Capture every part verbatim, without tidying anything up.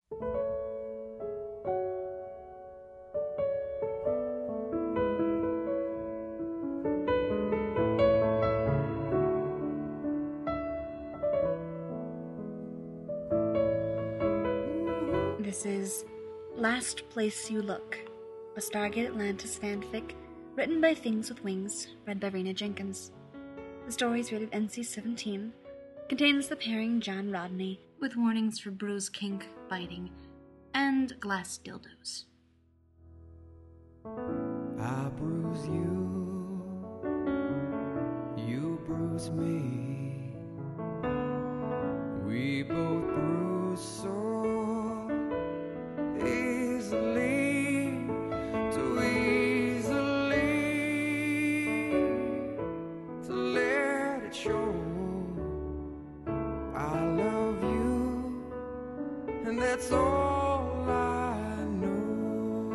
This is Last Place You Look, a Stargate Atlantis fanfic written by Things with Wings, read by Rena Jenkins. The story is rated N C seventeen, contains the pairing John Rodney, with warnings for bruise, kink, biting, and glass dildos. I bruise you, you bruise me, we both bruise so easily, too easily to let it show. I love you, and that's all I know.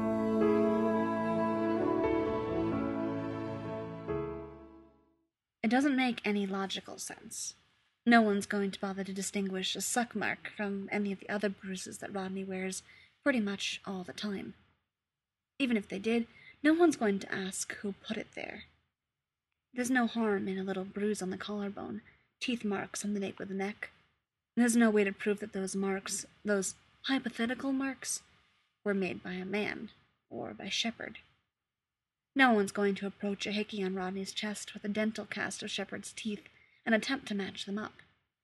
It doesn't make any logical sense. No one's going to bother to distinguish a suck mark from any of the other bruises that Rodney wears pretty much all the time. Even if they did, no one's going to ask who put it there. There's no harm in a little bruise on the collarbone, teeth marks on the nape of the neck. There's no way to prove that those marks, those hypothetical marks, were made by a man, or by Shepard. No one's going to approach a hickey on Rodney's chest with a dental cast of Shepard's teeth and attempt to match them up.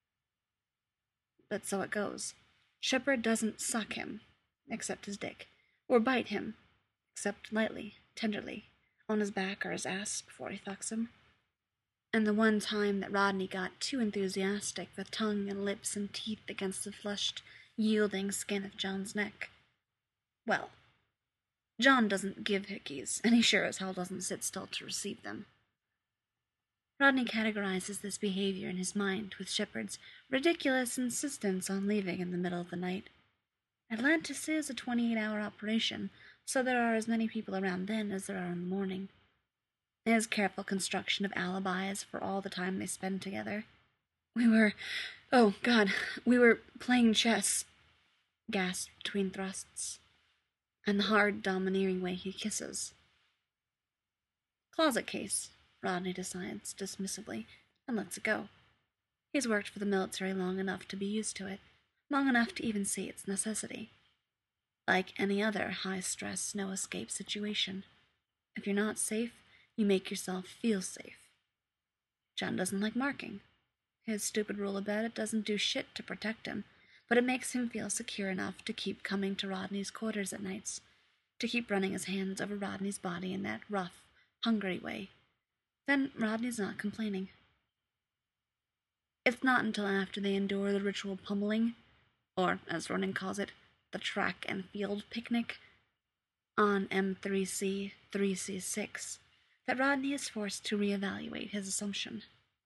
But so it goes. Shepard doesn't suck him, except his dick, or bite him, except lightly, tenderly, on his back or his ass before he fucks him. And the one time that Rodney got too enthusiastic with tongue and lips and teeth against the flushed, yielding skin of John's neck, well, John doesn't give hickeys, and he sure as hell doesn't sit still to receive them. Rodney categorizes this behavior in his mind with Shepard's ridiculous insistence on leaving in the middle of the night. Atlantis is a twenty-eight hour operation, so there are as many people around then as there are in the morning. His careful construction of alibis for all the time they spend together. We were, oh God, we were playing chess, gasped between thrusts, and the hard, domineering way he kisses. Closet case, Rodney decides dismissively, and lets it go. He's worked for the military long enough to be used to it, long enough to even see its necessity. Like any other high-stress, no-escape situation, if you're not safe, you make yourself feel safe. John doesn't like marking. His stupid rule about it doesn't do shit to protect him, but it makes him feel secure enough to keep coming to Rodney's quarters at nights, to keep running his hands over Rodney's body in that rough, hungry way. Then Rodney's not complaining. It's not until after they endure the ritual pummeling, or, as Ronan calls it, the track and field picnic, on M three C three C six, that Rodney is forced to reevaluate his assumption.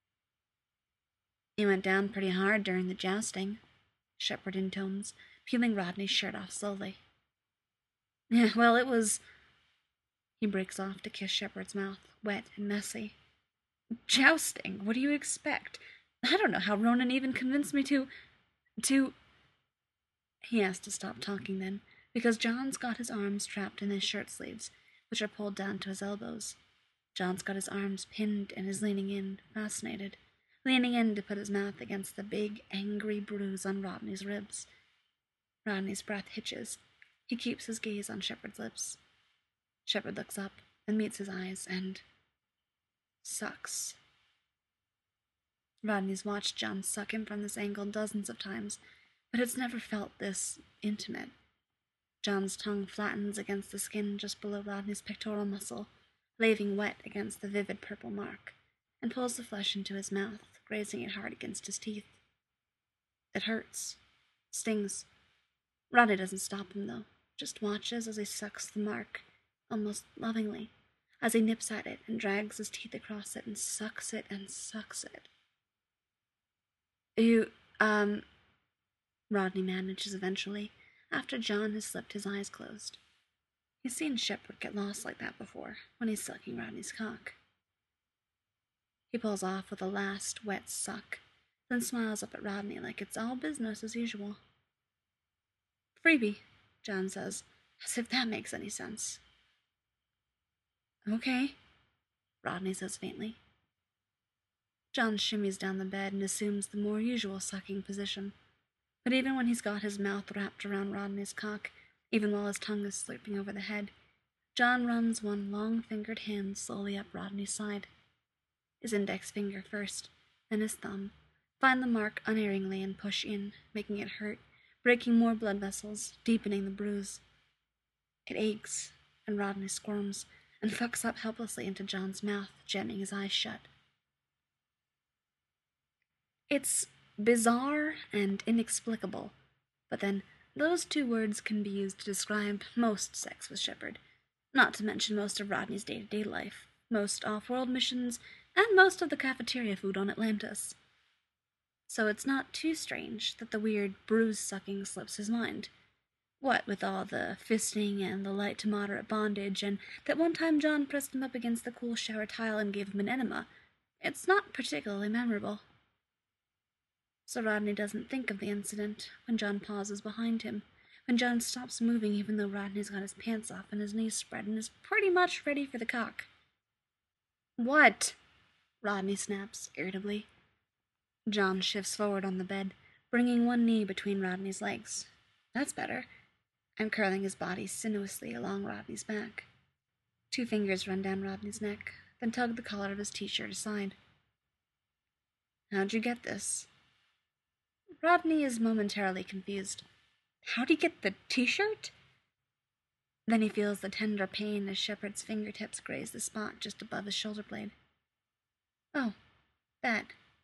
"You went down pretty hard during the jousting," Shepard intones, peeling Rodney's shirt off slowly. "Yeah, well, it was..." He breaks off to kiss Shepard's mouth, wet and messy. "Jousting? What do you expect? I don't know how Ronan even convinced me to... to..." He has to stop talking then, because John's got his arms trapped in his shirt sleeves, which are pulled down to his elbows. John's got his arms pinned and is leaning in, fascinated, leaning in to put his mouth against the big, angry bruise on Rodney's ribs. Rodney's breath hitches. He keeps his gaze on Shepard's lips. Shepard looks up and meets his eyes and... sucks. Rodney's watched John suck him from this angle dozens of times, but it's never felt this intimate. John's tongue flattens against the skin just below Rodney's pectoral muscle, laving wet against the vivid purple mark, and pulls the flesh into his mouth, grazing it hard against his teeth. It hurts. Stings. Rodney doesn't stop him, though, just watches as he sucks the mark, almost lovingly, as he nips at it and drags his teeth across it and sucks it and sucks it. You, um... Rodney manages eventually, after John has slipped his eyes closed. He's seen Shepard get lost like that before, when he's sucking Rodney's cock. He pulls off with a last wet suck, then smiles up at Rodney like it's all business as usual. "For Freebie, John says, as if that makes any sense. Okay, Rodney says faintly. John shimmies down the bed and assumes the more usual sucking position. But even when he's got his mouth wrapped around Rodney's cock, even while his tongue is slurping over the head, John runs one long-fingered hand slowly up Rodney's side. His index finger first, then his thumb, find the mark unerringly and push in, making it hurt, breaking more blood vessels, deepening the bruise. It aches, and Rodney squirms, and fucks up helplessly into John's mouth, jamming his eyes shut. It's bizarre and inexplicable, but then those two words can be used to describe most sex with Shepard, not to mention most of Rodney's day-to-day life, most off-world missions, and most of the cafeteria food on Atlantis. So it's not too strange that the weird bruise-sucking slips his mind. What with all the fisting and the light to moderate bondage, and that one time John pressed him up against the cool shower tile and gave him an enema, it's not particularly memorable. So Rodney doesn't think of the incident when John pauses behind him, when John stops moving even though Rodney's got his pants off and his knees spread and is pretty much ready for the cock. What? Rodney snaps, irritably. John shifts forward on the bed, bringing one knee between Rodney's legs. That's better. And curling his body sinuously along Rodney's back. Two fingers run down Rodney's neck, then tug the collar of his t-shirt aside. How'd you get this? Rodney is momentarily confused. How'd he get the t-shirt? Then he feels the tender pain as Shepard's fingertips graze the spot just above his shoulder blade. Oh, that.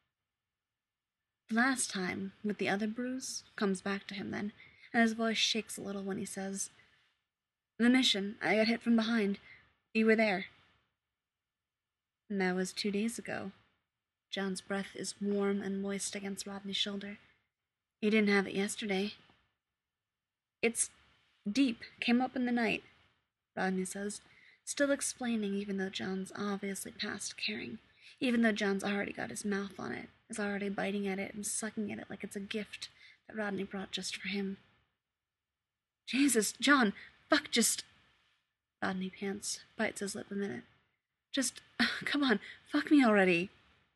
The last time, with the other bruise, comes back to him then, and his voice shakes a little when he says, The mission, I got hit from behind. You were there. And that was two days ago. John's breath is warm and moist against Rodney's shoulder. You didn't have it yesterday. It's deep, came up in the night, Rodney says, still explaining even though John's obviously past caring, even though John's already got his mouth on it, is already biting at it and sucking at it like it's a gift that Rodney brought just for him. Jesus, John, fuck, just... Rodney pants, bites his lip a minute. Just, come on, fuck me already.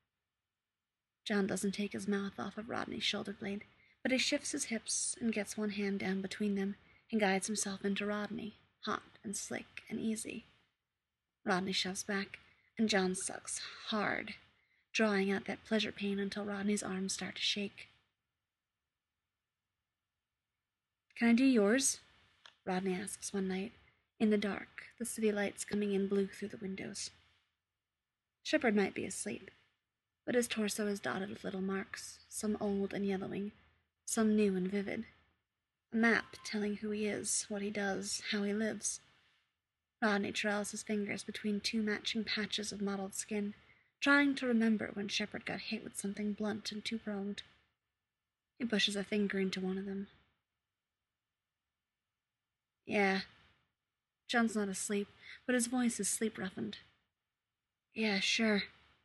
John doesn't take his mouth off of Rodney's shoulder blade, but he shifts his hips and gets one hand down between them and guides himself into Rodney, hot and slick and easy. Rodney shoves back, and John sucks hard, drawing out that pleasure pain until Rodney's arms start to shake. Can I do yours? Rodney asks one night, in the dark, the city lights coming in blue through the windows. Shepard might be asleep, but his torso is dotted with little marks, some old and yellowing, some new and vivid. A map telling who he is, what he does, how he lives. Rodney trails his fingers between two matching patches of mottled skin, trying to remember when Shepard got hit with something blunt and two-pronged. He pushes a finger into one of them. Yeah. John's not asleep, but his voice is sleep-roughened. Yeah, sure.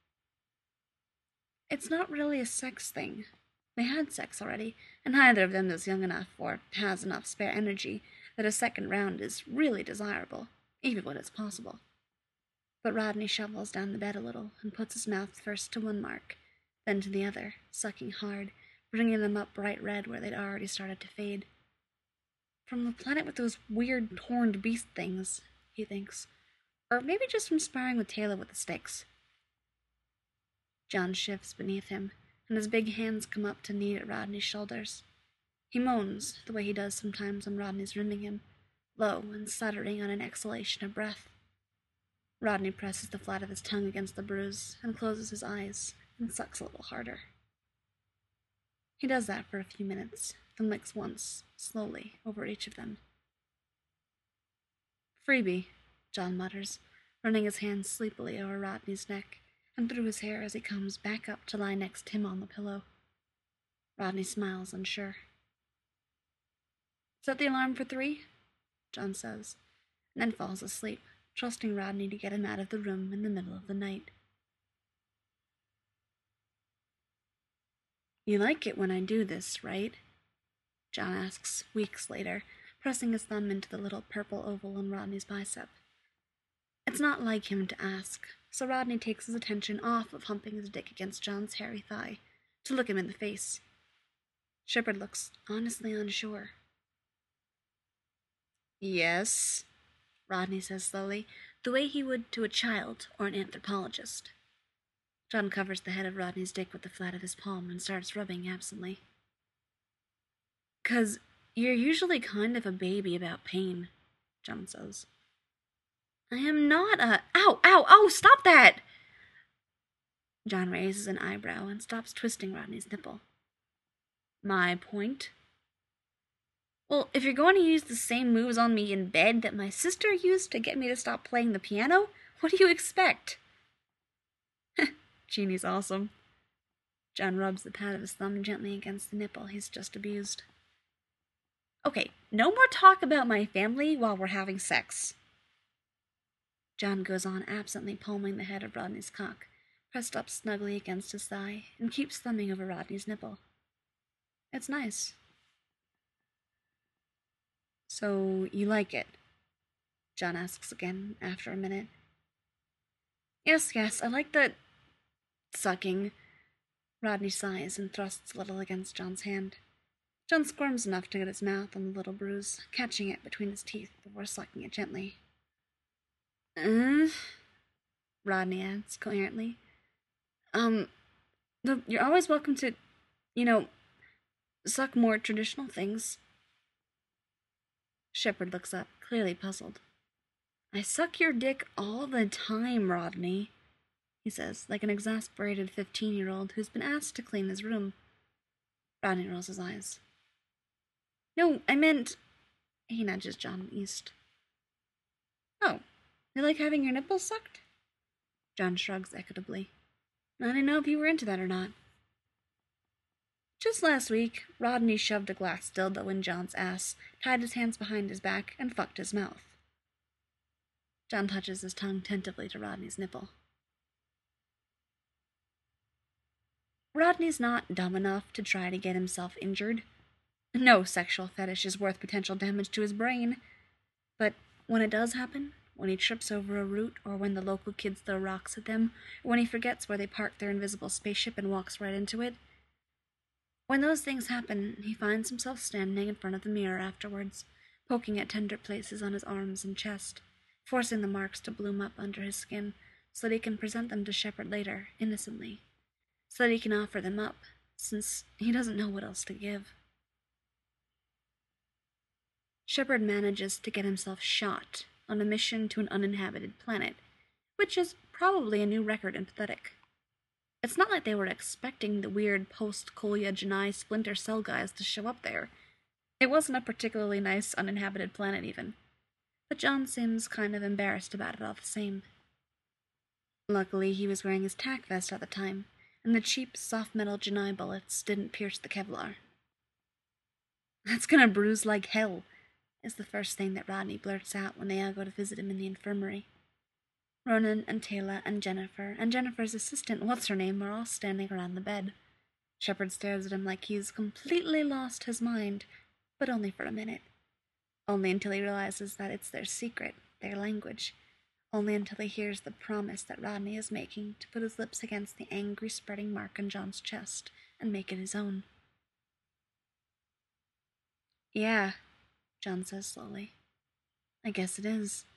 It's not really a sex thing. They had sex already, and neither of them is young enough or has enough spare energy that a second round is really desirable, even when it's possible. But Rodney shovels down the bed a little and puts his mouth first to one mark, then to the other, sucking hard, bringing them up bright red where they'd already started to fade. From the planet with those weird horned beast things, he thinks. Or maybe just from sparring with Taylor with the sticks. John shifts beneath him, and his big hands come up to knead at Rodney's shoulders. He moans, the way he does sometimes when Rodney's rimming him, low and stuttering on an exhalation of breath. Rodney presses the flat of his tongue against the bruise and closes his eyes and sucks a little harder. He does that for a few minutes, then licks once, slowly, over each of them. Freebie, John mutters, running his hands sleepily over Rodney's neck and through his hair as he comes back up to lie next to him on the pillow. Rodney smiles, unsure. Set the alarm for three, John says, and then falls asleep, trusting Rodney to get him out of the room in the middle of the night. You like it when I do this, right? John asks, weeks later, pressing his thumb into the little purple oval on Rodney's bicep. It's not like him to ask, so Rodney takes his attention off of humping his dick against John's hairy thigh, to look him in the face. Shepard looks honestly unsure. Yes, Rodney says slowly, the way he would to a child or an anthropologist. John covers the head of Rodney's dick with the flat of his palm and starts rubbing absently. "'Cause you're usually kind of a baby about pain," John says. "I am not a— Ow! Ow! Oh! Stop that!" John raises an eyebrow and stops twisting Rodney's nipple. "My point?" "Well, if you're going to use the same moves on me in bed that my sister used to get me to stop playing the piano, what do you expect?" Jeannie's awesome. John rubs the pad of his thumb gently against the nipple he's just abused. "Okay, no more talk about my family while we're having sex." John goes on absently palming the head of Rodney's cock, pressed up snugly against his thigh, and keeps thumbing over Rodney's nipple. It's nice. "So, you like it?" John asks again after a minute. Yes, yes, I like the sucking." Rodney sighs and thrusts a little against John's hand. John squirms enough to get his mouth on the little bruise, catching it between his teeth before sucking it gently. Uh, Rodney adds coherently. Um, the, you're always welcome to, you know, suck more traditional things." Shepard looks up, clearly puzzled. "I suck your dick all the time, Rodney," he says, like an exasperated fifteen-year-old who's been asked to clean his room. Rodney rolls his eyes. "No, I meant—" He nudges John east. "Oh, you like having your nipples sucked?" John shrugs equitably. "I didn't know if you were into that or not." Just last week, Rodney shoved a glass dildo in John's ass, tied his hands behind his back, and fucked his mouth. John touches his tongue tentatively to Rodney's nipple. Rodney's not dumb enough to try to get himself injured. No sexual fetish is worth potential damage to his brain. But when it does happen, when he trips over a root, or when the local kids throw rocks at them, or when he forgets where they parked their invisible spaceship and walks right into it, when those things happen, he finds himself standing in front of the mirror afterwards, poking at tender places on his arms and chest, forcing the marks to bloom up under his skin so that he can present them to Shepard later, innocently, so that he can offer them up, since he doesn't know what else to give. Shepard manages to get himself shot on a mission to an uninhabited planet, which is probably a new record in pathetic. It's not like they were expecting the weird post-Kolya Janai Splinter Cell guys to show up there. It wasn't a particularly nice uninhabited planet, even. But John seems kind of embarrassed about it all the same. Luckily, he was wearing his tack vest at the time, and the cheap, soft-metal Janai bullets didn't pierce the Kevlar. "That's gonna bruise like hell," is the first thing that Rodney blurts out when they all go to visit him in the infirmary. Ronan and Taylor and Jennifer and Jennifer's assistant, what's-her-name, are all standing around the bed. Shepard stares at him like he's completely lost his mind, but only for a minute. Only until he realizes that it's their secret, their language. Only until he hears the promise that Rodney is making to put his lips against the angry spreading mark on John's chest and make it his own. "Yeah," John says slowly. "I guess it is."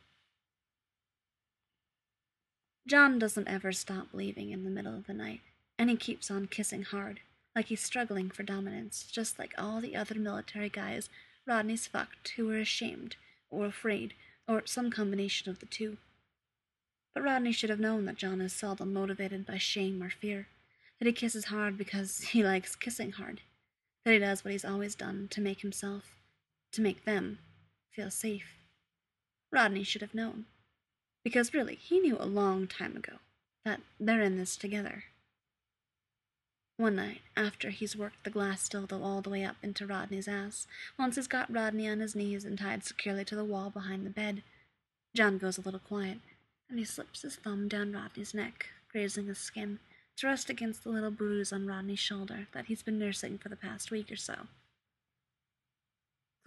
John doesn't ever stop leaving in the middle of the night, and he keeps on kissing hard, like he's struggling for dominance, just like all the other military guys Rodney's fucked who were ashamed, or afraid, or some combination of the two. But Rodney should have known that John is seldom motivated by shame or fear, that he kisses hard because he likes kissing hard, that he does what he's always done to make himself, to make them, feel safe. Rodney should have known. Because really, he knew a long time ago that they're in this together. One night, after he's worked the glass dildo all the way up into Rodney's ass, once he's got Rodney on his knees and tied securely to the wall behind the bed, John goes a little quiet, and he slips his thumb down Rodney's neck, grazing his skin, to rest against the little bruise on Rodney's shoulder that he's been nursing for the past week or so.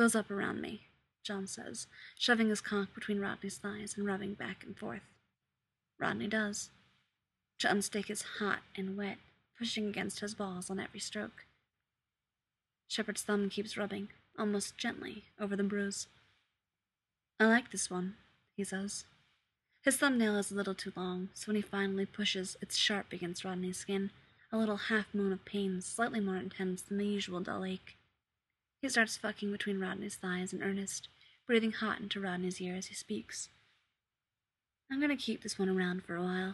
Close up around me, John says, shoving his cock between Rodney's thighs and rubbing back and forth. Rodney does. John's dick is hot and wet, pushing against his balls on every stroke. Shepard's thumb keeps rubbing, almost gently, over the bruise. I like this one, he says. His thumbnail is a little too long, so when he finally pushes, it's sharp against Rodney's skin, a little half-moon of pain slightly more intense than the usual dull ache. He starts fucking between Rodney's thighs in earnest, breathing hot into Rodney's ear as he speaks. I'm gonna keep this one around for a while.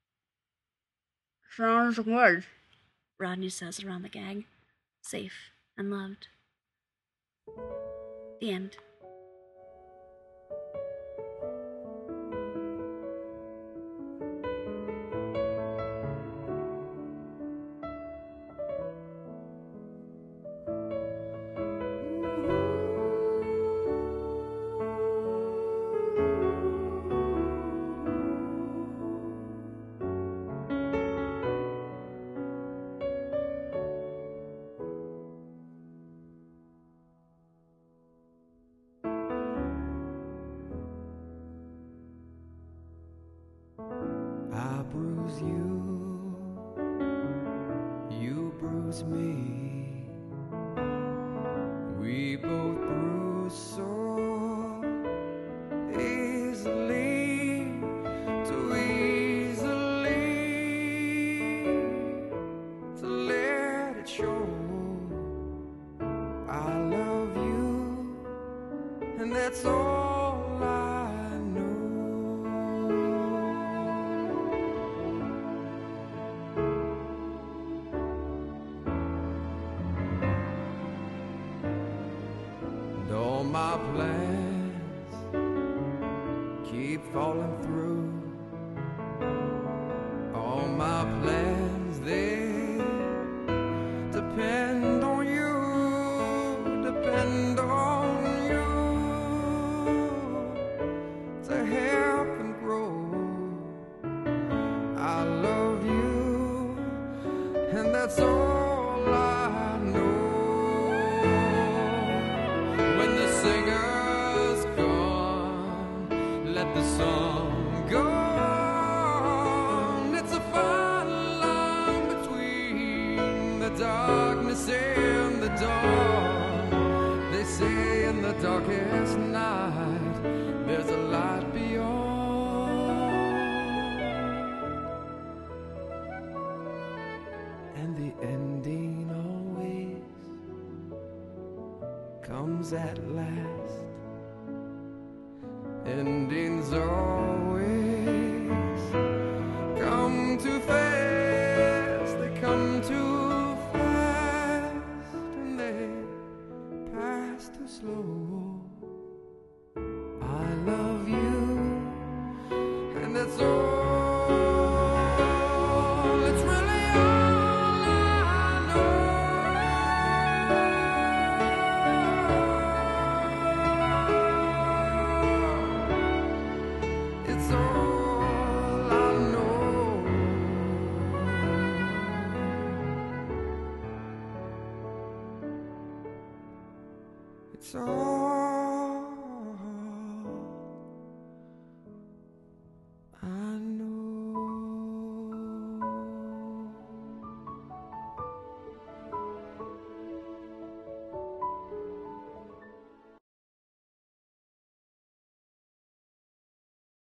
Sounds good, Rodney says around the gag. Safe and loved. The end. I bruise you, you bruise me. We both bruise so easily, too easily, to let it show. I love you, and that's all I know. All my plans keep falling through. All my plans, they depend on you, depend on you to help and grow. I love you, and that's all I know. When the singer's gone, let the song go on. It's a fine line between the darkness and the dawn. They say in the darkest night there's a light beyond, and the ending always comes at last. Endings always come too fast. They come too fast, and they pass too slow.